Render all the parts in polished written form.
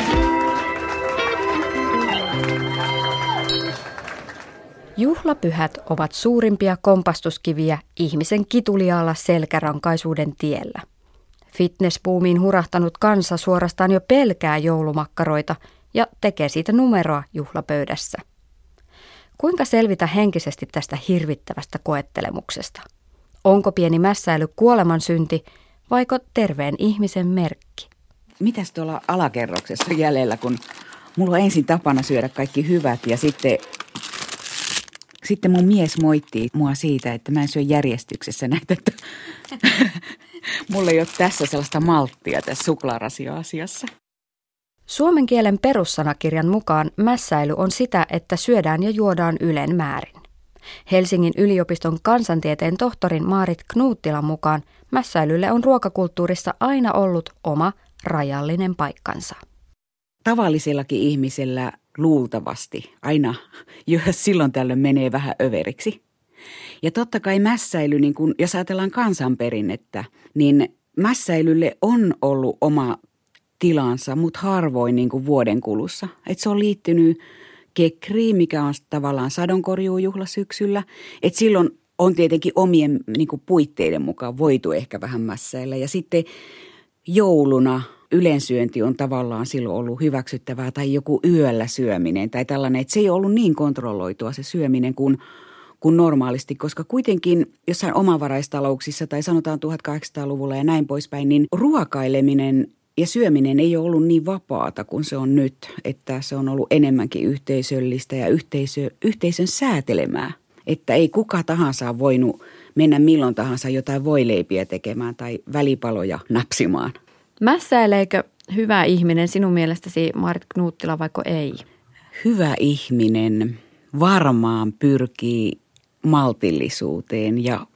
Juhlapyhät ovat suurimpia kompastuskiviä ihmisen kituliaalla selkärankaisuuden tiellä. Fitnessbuumiin hurahtanut kansa suorastaan jo pelkää joulumakkaroita ja tekee siitä numeroa juhlapöydässä. Kuinka selvitä henkisesti tästä hirvittävästä koettelemuksesta? Onko pieni mässäily kuoleman synti vaiko terveen ihmisen merkki? Mitäs tuolla alakerroksessa on jäljellä, kun mulla on ensin tapana syödä kaikki hyvät ja sitten mun mies moittii mua siitä, että mä en syö järjestyksessä näitä. Mulla ei ole tässä sellaista malttia tässä suklaarasio-asiassa. Suomen kielen perussanakirjan mukaan mässäily on sitä, että syödään ja juodaan ylen määrin. Helsingin yliopiston kansantieteen tohtorin Maarit Knuuttilan mukaan mässäilylle on ruokakulttuurissa aina ollut oma rajallinen paikkansa. Tavallisellakin ihmisellä luultavasti aina, jos silloin tällöin menee vähän överiksi. Ja totta kai mässäily, niin kun, jos ajatellaan kansanperinnettä, niin mässäilylle on ollut oma tilansa, mutta harvoin niin kuin vuoden kulussa. Et se on liittynyt kekriin, mikä on tavallaan sadonkorjuujuhla syksyllä. Et silloin on tietenkin omien niin kuin puitteiden mukaan voitu ehkä vähän mässäillä. Ja sitten jouluna ylensyönti on tavallaan silloin ollut hyväksyttävää tai joku yöllä syöminen tai tällainen. Että se ei ollut niin kontrolloitua se syöminen kuin normaalisti, koska kuitenkin jossain omavaraistalouksissa tai sanotaan 1800-luvulla ja näin poispäin, niin ruokaileminen ja syöminen ei ole ollut niin vapaata kuin se on nyt, että se on ollut enemmänkin yhteisöllistä ja yhteisön säätelemää. Että ei kuka tahansa ole voinut mennä milloin tahansa jotain voileipiä tekemään tai välipaloja napsimaan. Mässäileekö hyvä ihminen sinun mielestäsi, Maarit Knuuttila, vaiko ei? Hyvä ihminen varmaan pyrkii maltillisuuteen ja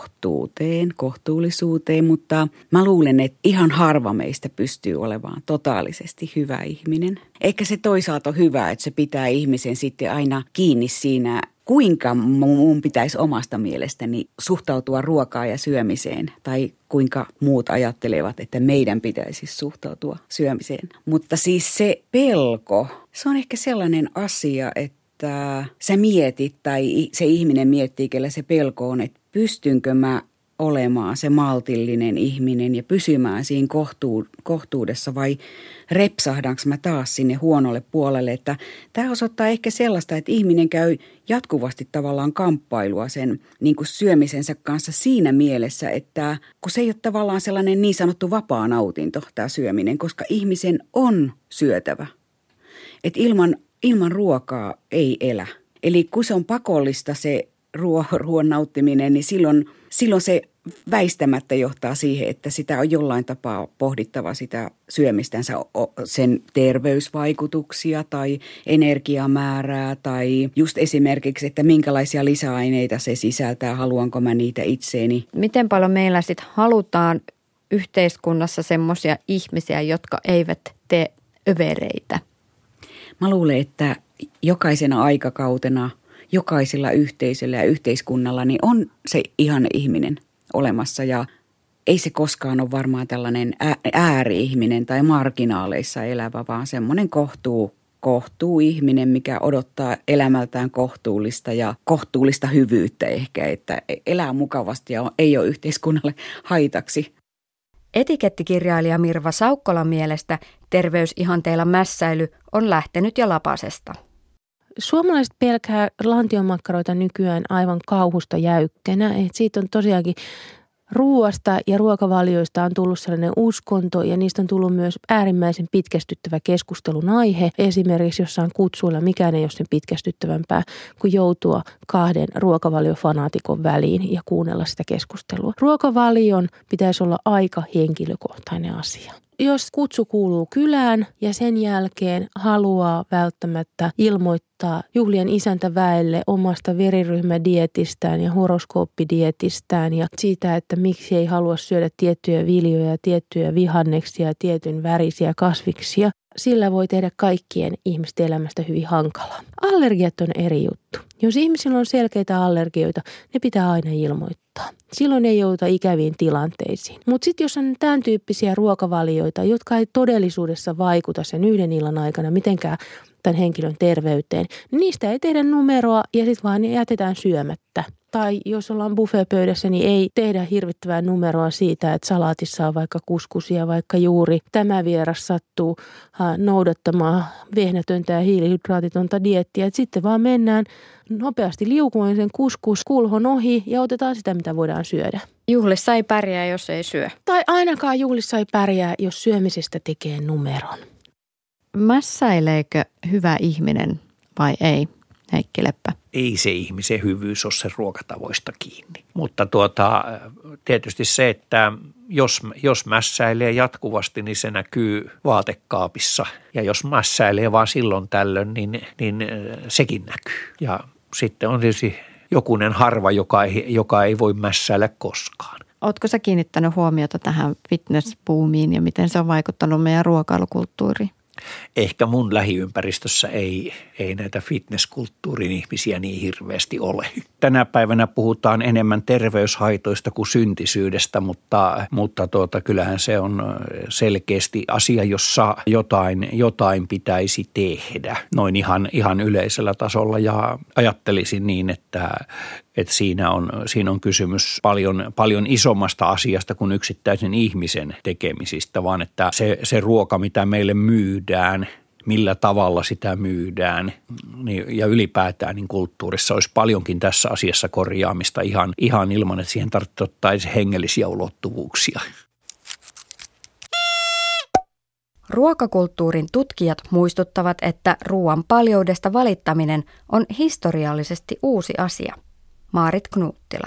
kohtuullisuuteen, mutta mä luulen, että ihan harva meistä pystyy olemaan totaalisesti hyvä ihminen. Eikä se toisaalta ole hyvä, että se pitää ihmisen sitten aina kiinni siinä, kuinka mun pitäisi omasta mielestäni suhtautua ruokaan ja syömiseen tai kuinka muut ajattelevat, että meidän pitäisi suhtautua syömiseen. Mutta siis se pelko, se on ehkä sellainen asia, että sä mietit tai se ihminen miettii, kellä se pelko on, että pystynkö mä olemaan se maltillinen ihminen ja pysymään siinä kohtuudessa vai repsahdanko mä taas sinne huonolle puolelle. Että tämä osoittaa ehkä sellaista, että ihminen käy jatkuvasti tavallaan kamppailua sen niin kuin syömisensä kanssa siinä mielessä, että kun se ei ole tavallaan sellainen niin sanottu vapaa nautinto tämä syöminen, koska ihmisen on syötävä. Että ilman ruokaa ei elä. Eli kun se on pakollista se ruoan nauttiminen, niin silloin se väistämättä johtaa siihen, että sitä on jollain tapaa pohdittava sitä syömistänsä, sen terveysvaikutuksia tai energiamäärää tai just esimerkiksi, että minkälaisia lisäaineita se sisältää, haluanko mä niitä itseeni. Miten paljon meillä sitten halutaan yhteiskunnassa semmoisia ihmisiä, jotka eivät tee övereitä? Mä luulen, että jokaisena aikakautena, jokaisella yhteisöllä ja yhteiskunnalla niin on se ihana ihminen olemassa ja ei se koskaan ole varmaan tällainen ääri-ihminen tai marginaaleissa elävä, vaan semmoinen kohtuu ihminen, mikä odottaa elämältään kohtuullista ja kohtuullista hyvyyttä ehkä, että elää mukavasti ja ei ole yhteiskunnalle haitaksi. Etikettikirjailija Mirva Saukkolan mielestä terveysihanteilla mässäily on lähtenyt jo lapasesta. Suomalaiset pelkää lantiomakkaroita nykyään aivan kauhusta jäykkänä. Et siitä on tosiaankin ruoasta ja ruokavalioista on tullut sellainen uskonto ja niistä on tullut myös äärimmäisen pitkästyttävä keskustelun aihe. Esimerkiksi jossain kutsuilla mikään ei ole sen pitkästyttävämpää kuin joutua kahden ruokavaliofanatikon väliin ja kuunnella sitä keskustelua. Ruokavalion pitäisi olla aika henkilökohtainen asia. Jos kutsu kuuluu kylään ja sen jälkeen haluaa välttämättä ilmoittaa ilmoittaa juhlien isäntäväelle omasta veriryhmädietistään ja horoskooppidietistään ja siitä, että miksi ei halua syödä tiettyjä viljoja, tiettyjä vihanneksia ja tietyn värisiä kasviksia. Sillä voi tehdä kaikkien ihmisten elämästä hyvin hankalaa. Allergiat on eri juttu. Jos ihmisillä on selkeitä allergioita, ne pitää aina ilmoittaa. Silloin ei jouduta ikäviin tilanteisiin. Mutta sitten jos on tämän tyyppisiä ruokavalioita, jotka ei todellisuudessa vaikuta sen yhden illan aikana mitenkään tämän henkilön terveyteen, niin niistä ei tehdä numeroa ja sitten vaan jätetään syömättä. Tai jos ollaan buffetpöydässä, niin ei tehdä hirvittävää numeroa siitä, että salaatissa on vaikka kuskusia, vaikka juuri tämä vieras sattuu noudattamaan vehnätöntä ja hiilihydraatitonta diettiä. Et sitten vaan mennään nopeasti liukuin sen kuskuskulhon ohi ja otetaan sitä, mitä voidaan syödä. Juhlissa ei pärjää, jos ei syö. Tai ainakaan juhlissa ei pärjää, jos syömisestä tekee numeron. Mässäileekö hyvä ihminen vai ei, Heikki Leppä? Ei se ihmisen hyvyys ole sen ruokatavoista kiinni. Mutta tietysti se, että jos mässäilee jatkuvasti, niin se näkyy vaatekaapissa. Ja jos mässäilee vaan silloin tällöin, niin sekin näkyy. Ja sitten on tietysti jokunen harva, joka ei voi mässäillä koskaan. Ootko sä kiinnittänyt huomiota tähän fitnessboomiin ja miten se on vaikuttanut meidän ruokailukulttuuriin? Ehkä mun lähiympäristössä ei näitä fitnesskulttuurin ihmisiä niin hirveästi ole. Tänä päivänä puhutaan enemmän terveyshaitoista kuin syntisyydestä, mutta kyllähän se on selkeästi asia, jossa jotain pitäisi tehdä noin ihan yleisellä tasolla. Ja ajattelisin niin, että siinä on kysymys paljon isommasta asiasta kuin yksittäisen ihmisen tekemisistä, vaan että se ruoka, mitä meille myydään, millä tavalla sitä myydään ja ylipäätään niin kulttuurissa olisi paljonkin tässä asiassa korjaamista ihan ilman, että siihen tarvitsee ottaa hengellisiä ulottuvuuksia. Ruokakulttuurin tutkijat muistuttavat, että ruoan paljoudesta valittaminen on historiallisesti uusi asia. Maarit Knuuttila.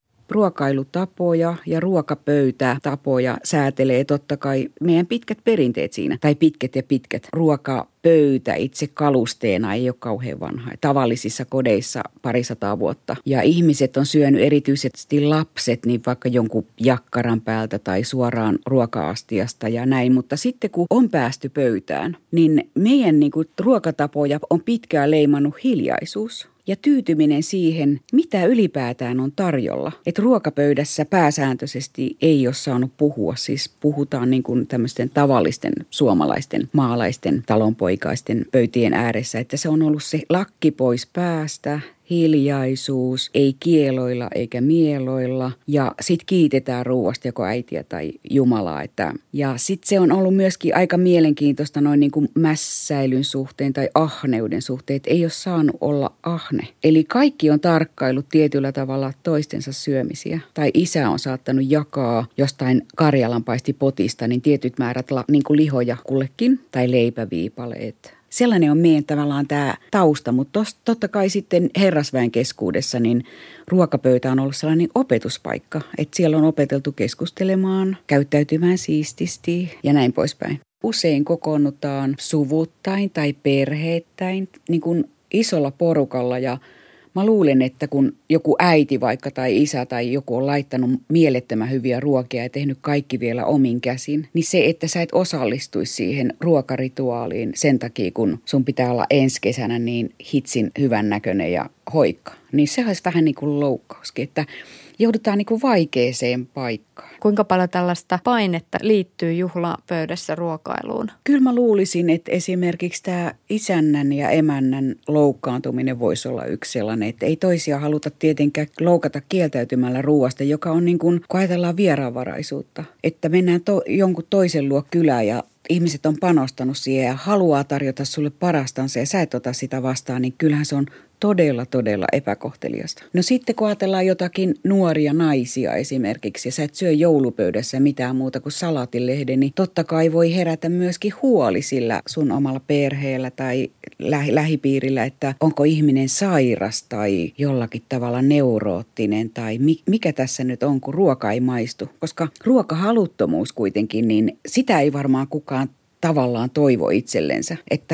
Ruokailutapoja ja ruokapöytätapoja säätelee totta kai meidän pitkät perinteet siinä. Tai pitkät. Ruokapöytä itse kalusteena ei ole kauhean vanha. Tavallisissa kodeissa 200 vuotta. Ja ihmiset on syönyt, erityisesti lapset, niin vaikka jonkun jakkaran päältä tai suoraan ruoka-astiasta ja näin. Mutta sitten kun on päästy pöytään, niin meidän ruokatapoja on pitkään leimannut hiljaisuus. Ja tyytyminen siihen, mitä ylipäätään on tarjolla. Että ruokapöydässä pääsääntöisesti ei ole saanut puhua. Siis puhutaan niin kuin tämmöisten tavallisten suomalaisten, maalaisten, talonpoikaisten pöytien ääressä. Että se on ollut se lakki pois päästä, hiljaisuus, ei kieloilla eikä mieloilla. Ja sitten kiitetään ruuasta joko äitiä tai Jumalaa. Ja sitten se on ollut myöskin aika mielenkiintoista noin niin kuin mässäilyn suhteen tai ahneuden suhteen, että ei ole saanut olla ahne. Eli kaikki on tarkkailut tietyllä tavalla toistensa syömisiä. Tai isä on saattanut jakaa jostain karjalanpaistipotista niin tietyt määrät niin kuin lihoja kullekin tai leipäviipaleet. Sellainen on meidän tavallaan tämä tausta, mutta totta kai sitten herrasväen keskuudessa niin ruokapöytä on ollut sellainen opetuspaikka, että siellä on opeteltu keskustelemaan, käyttäytymään siististi ja näin poispäin. Usein kokoonnutaan suvuttain tai perheittäin niin kuin isolla porukalla ja mä luulen, että kun joku äiti vaikka tai isä tai joku on laittanut mielettömän hyviä ruokia ja tehnyt kaikki vielä omin käsin, niin se, että sä et osallistuisi siihen ruokarituaaliin sen takia, kun sun pitää olla ensi kesänä niin hitsin hyvän näköinen ja hoikka, niin se olisi vähän niin kuin loukkauskin, että joudutaan niin kuin vaikeeseen paikkaan. Kuinka paljon tällaista painetta liittyy juhlapöydässä ruokailuun? Kyllä mä luulisin, että esimerkiksi tämä isännän ja emännän loukkaantuminen voisi olla yksi sellainen, että ei toisia haluta tietenkään loukata kieltäytymällä ruoasta, joka on niin kuin, kun ajatellaan vieraanvaraisuutta, että mennään jonkun toisen luo kylään ja ihmiset on panostanut siihen ja haluaa tarjota sulle parastansa ja sä et ota sitä vastaan, niin kyllähän se on todella epäkohteliasta. No sitten kun ajatellaan jotakin nuoria naisia esimerkiksi ja sä et syö joulupöydässä mitään muuta kuin salaatilehden, niin totta kai voi herätä myöskin huoli sillä sun omalla perheellä tai lähipiirillä, että onko ihminen sairas tai jollakin tavalla neuroottinen tai mikä tässä nyt on, kun ruoka ei maistu. Koska ruokahaluttomuus kuitenkin, niin sitä ei varmaan kukaan tavallaan toivo itsellensä, että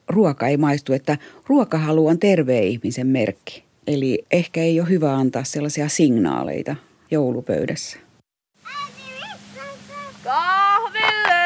ruoka ei maistu, että ruokahalu on terveen ihmisen merkki. Eli ehkä ei ole hyvä antaa sellaisia signaaleita joulupöydässä. Kahville!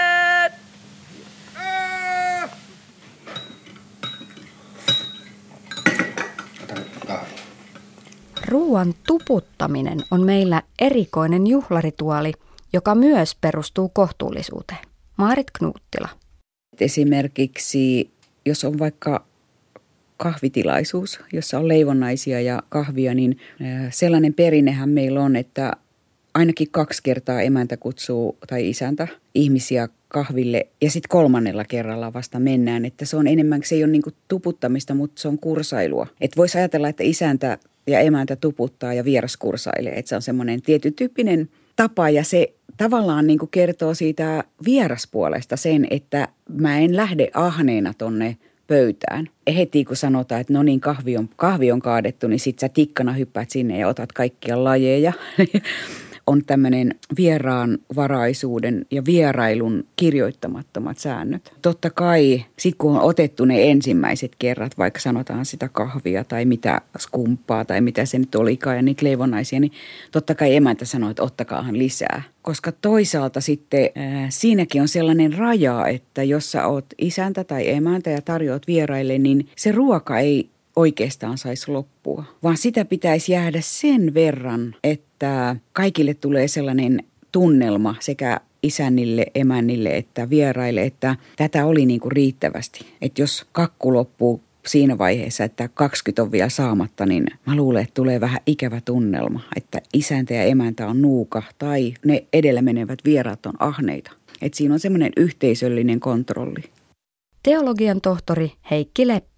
Ruoan tuputtaminen on meillä erikoinen juhlarituaali, joka myös perustuu kohtuullisuuteen. Maarit Knuuttila. Esimerkiksi jos on vaikka kahvitilaisuus, jossa on leivonnaisia ja kahvia, niin sellainen perinnehän meillä on, että ainakin 2 kertaa emäntä kutsuu tai isäntä ihmisiä kahville ja sitten 3. kerralla vasta mennään. Että se on enemmän, se ei ole niinku tuputtamista, mutta se on kursailua. Että voisi ajatella, että isäntä ja emäntä tuputtaa ja vieras kursailee. Että se on semmoinen tietyn tyyppinen tapa ja se tavallaan niinku kertoo siitä vieraspuolesta sen, että mä en lähde ahneena tonne pöytään. Heti kun sanotaan, että no niin, kahvi on kaadettu, niin sit sä tikkana hyppäät sinne ja otat kaikkia lajeja. On tämmöinen vieraanvaraisuuden ja vierailun kirjoittamattomat säännöt. Totta kai, sit kun on otettu ne ensimmäiset kerrat, vaikka sanotaan sitä kahvia tai mitä skumppaa tai mitä se nyt olikaan ja niitä leivonnaisia, niin totta kai emäntä sanoo, että ottakaahan lisää. Koska toisaalta sitten siinäkin on sellainen raja, että jos sä oot isäntä tai emäntä ja tarjoat vieraille, niin se ruoka ei oikeastaan saisi loppua, vaan sitä pitäisi jäädä sen verran, että kaikille tulee sellainen tunnelma sekä isännille, emännille että vieraille, että tätä oli niin kuin riittävästi. Että jos kakku loppuu siinä vaiheessa, että 20 on vielä saamatta, niin mä luulen, että tulee vähän ikävä tunnelma, että isäntä ja emäntä on nuuka tai ne edellä menevät vieraat on ahneita. Että siinä on semmoinen yhteisöllinen kontrolli. Teologian tohtori Heikki Leppä.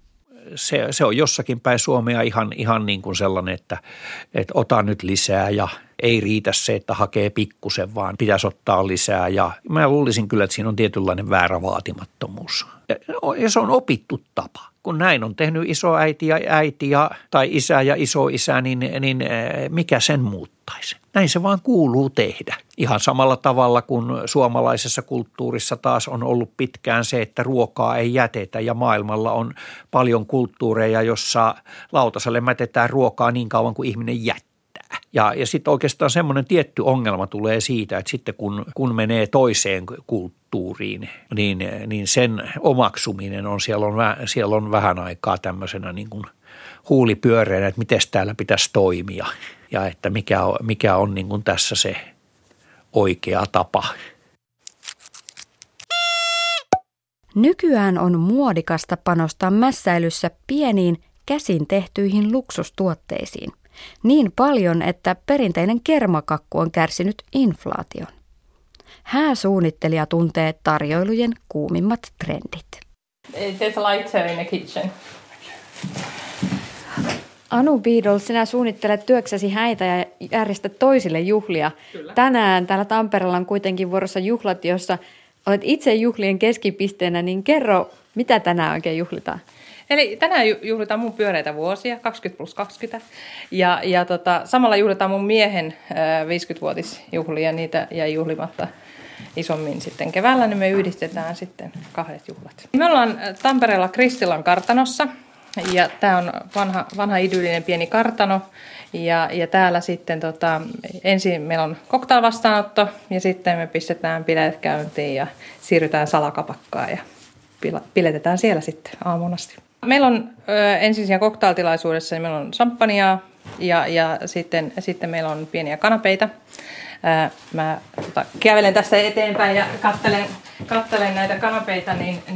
Se on jossakin päin Suomea ihan niin kuin sellainen, että ota nyt lisää ja ei riitä se, että hakee pikkusen, vaan pitäisi ottaa lisää. Ja mä luulisin kyllä, että siinä on tietynlainen väärä vaatimattomuus. Ja se on opittu tapa. Kun näin on tehnyt isoäiti ja äiti tai isä ja isoisä, niin mikä sen muuttaisi? Näin se vaan kuuluu tehdä. Ihan samalla tavalla kuin suomalaisessa kulttuurissa taas on ollut pitkään se, että ruokaa ei jätetä ja maailmalla on paljon kulttuureja, jossa lautaselle mätetään ruokaa niin kauan kuin ihminen jättää. Ja sitten oikeastaan semmoinen tietty ongelma tulee siitä, että sitten kun menee toiseen kulttuuriin, niin sen omaksuminen on, siellä on vähän aikaa tämmöisenä niin kuin huulipyöreänä, että miten täällä pitäisi toimia ja että mikä on niin kuin tässä se oikea tapa. Nykyään on muodikasta panostaa mässäilyssä pieniin käsin tehtyihin luksustuotteisiin. Niin paljon, että perinteinen kermakakku on kärsinyt inflaation. Hääsuunnittelija tuntee tarjoilujen kuumimmat trendit. There's a lighter in the kitchen. Anu Beadle, sinä suunnittelet työksesi häitä ja järjestät toisille juhlia. Kyllä. Tänään täällä Tampereella on kuitenkin vuorossa juhlat, jossa olet itse juhlien keskipisteenä, niin kerro, mitä tänään oikein juhlitaan? Eli tänään juhlitaan mun pyöreitä vuosia, 20+20. Ja samalla juhlitaan mun miehen 50-vuotisjuhlia, niitä jäi juhlimatta isommin sitten keväällä, niin me yhdistetään sitten 2 juhlat. Me ollaan Tampereella Kristilan kartanossa, ja tämä on vanha idyllinen pieni kartano. Ja täällä sitten ensin meillä on cocktail-vastaanotto, ja sitten me pistetään bileet käyntiin ja siirrytään salakapakkaan ja piletetään siellä sitten aamuun asti. Meillä on ensin siinä cocktailtilaisuudessa, niin meillä on champagnea ja sitten meillä on pieniä kanapeita. Mä kävelen tästä eteenpäin ja katselen näitä kanapeita,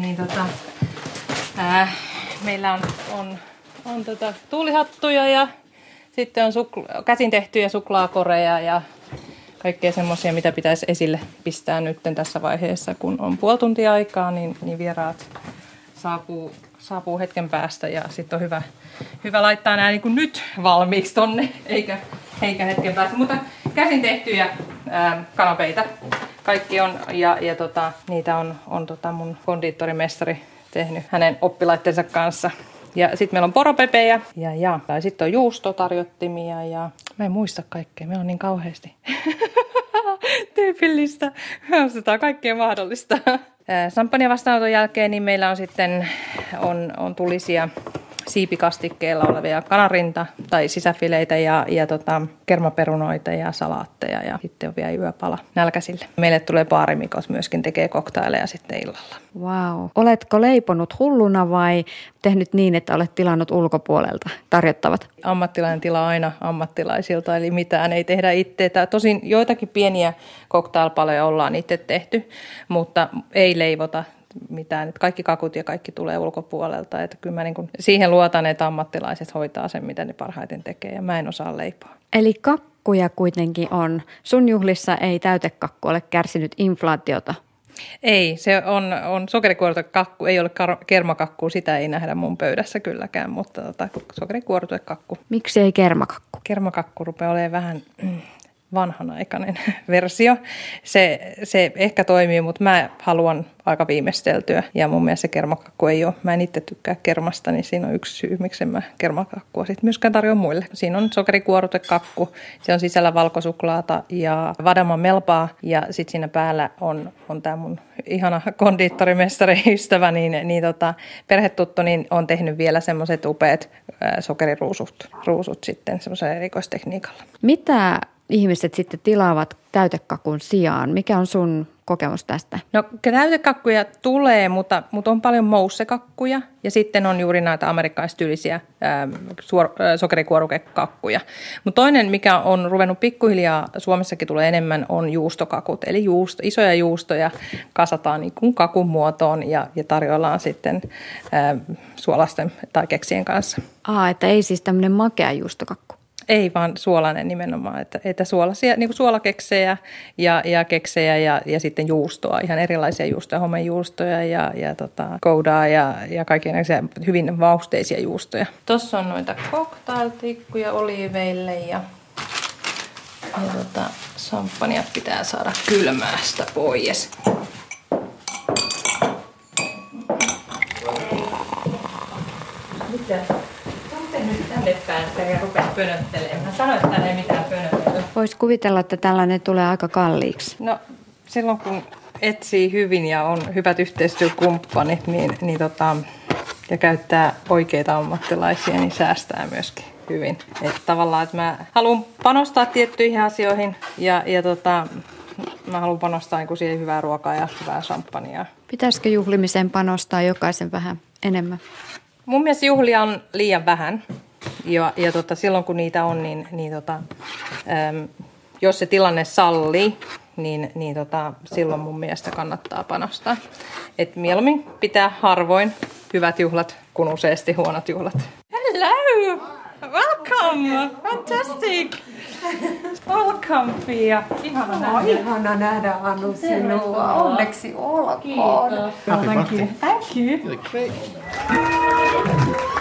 meillä on tuulihattuja ja sitten on käsin tehtyjä suklaakoreja ja kaikkea semmoisia, mitä pitäisi esille pistää nyt tässä vaiheessa, kun on puoli tuntia aikaa, niin vieraat saapuu hetken päästä ja sitten on hyvä laittaa nämä niin kuin nyt valmiiksi tonne, eikä hetken päästä. Mutta käsin tehtyjä kanapeita kaikki on ja niitä on mun kondiittorimestari tehnyt hänen oppilaittensa kanssa. Ja sitten meillä on poropepejä ja sitten on juustotarjottimia ja mä en muista kaikkea, meillä on niin kauheasti tyypillistä. Me ostetaan kaikkea mahdollista. Samppanjan vastaanoton jälkeen niin meillä on sitten on tulisia siipikastikkeella olevia kanarinta tai sisäfileitä ja kermaperunoita ja salaatteja ja sitten on vielä yöpala nälkäisille. Meille tulee baarimikot myöskin tekee koktaileja sitten illalla. Wow. Oletko leiponut hulluna vai tehnyt niin, että olet tilannut ulkopuolelta tarjottavat? Ammattilainen tilaa aina ammattilaisilta, eli mitään ei tehdä itse. Tosin joitakin pieniä cocktailpaloja ollaan itse tehty, mutta ei leivota mitään. Että kaikki kakut ja kaikki tulee ulkopuolelta. Että kyllä mä niin siihen luotan, että ammattilaiset hoitaa sen, mitä ne parhaiten tekee, ja mä en osaa leipoa. Eli kakkuja kuitenkin on. Sun juhlissa ei täytekakku ole kärsinyt inflaatiota. Ei, se on sokerikuortuekakku, ei ole kermakakku, sitä ei nähdä mun pöydässä kylläkään, mutta sokerikuortuekakku. Miksi ei kermakakku? Kermakakku rupeaa olemaan vähän vanhanaikainen versio. Se ehkä toimii, mutta mä haluan aika viimeisteltyä ja mun mielestä se kermakakku ei ole. Mä en itse tykkää kermasta, niin siinä on yksi syy, miksi mä kermakakkua sitten myöskään tarjoan muille. Siinä on sokerikuortuekakku, se on sisällä valkosuklaata ja vadaman melpaa ja sitten siinä päällä on tää mun ihana kondiittorimestari ystävä, niin perhetuttu, niin on tehnyt vielä semmoiset upeat sokeriruusut sitten semmoisella erikoistekniikalla. Mitä ihmiset sitten tilaavat täytekakun sijaan? Mikä on sun kokemus tästä? No täytekakkuja tulee, mutta on paljon moussekakkuja ja sitten on juuri näitä amerikkalaistyylisiä sokerikuorukekakkuja. Mutta toinen, mikä on ruvennut pikkuhiljaa, Suomessakin tulee enemmän, on juustokakut. Eli isoja juustoja kasataan niin kuin kakun muotoon ja tarjoillaan sitten suolasten tai keksien kanssa. Että ei siis tämmöinen makea juustokakku. Ei, vaan suolainen nimenomaan, että suolaisia, niin kuin suolakeksejä ja keksejä ja sitten juustoa, ihan erilaisia juustoja, homejuustoja ja koudaa ja kaikenlaisia hyvin mausteisia juustoja. Tuossa on noita cocktailtikkuja oliiveille ja samppanjat pitää saada kylmästä pois. Mitä? Nyt tänne päästä ja rupeat pönöttelemään. Mä sanoin, että täällä ei mitään pönötellä. Vois kuvitella, että tällainen tulee aika kalliiksi. No silloin kun etsii hyvin ja on hyvät yhteistyökumppanit ja käyttää oikeita ammattilaisia, niin säästää myöskin hyvin. Että tavallaan, että mä haluan panostaa tiettyihin asioihin ja mä haluan panostaa niin siihen hyvää ruokaa ja hyvää champagnea. Pitäisikö juhlimiseen panostaa jokaisen vähän enemmän? Mun mielestä juhlia on liian vähän ja silloin kun niitä on, jos se tilanne sallii, niin silloin mun mielestä kannattaa panostaa. Et mieluummin pitää harvoin hyvät juhlat kuin useasti huonot juhlat. Hello! Welcome! Fantastic! Welcome, Pia! Ihana nähdä Anu sinua. Onneksi olkoon. Kiitos. Thank you. Thank you. Great.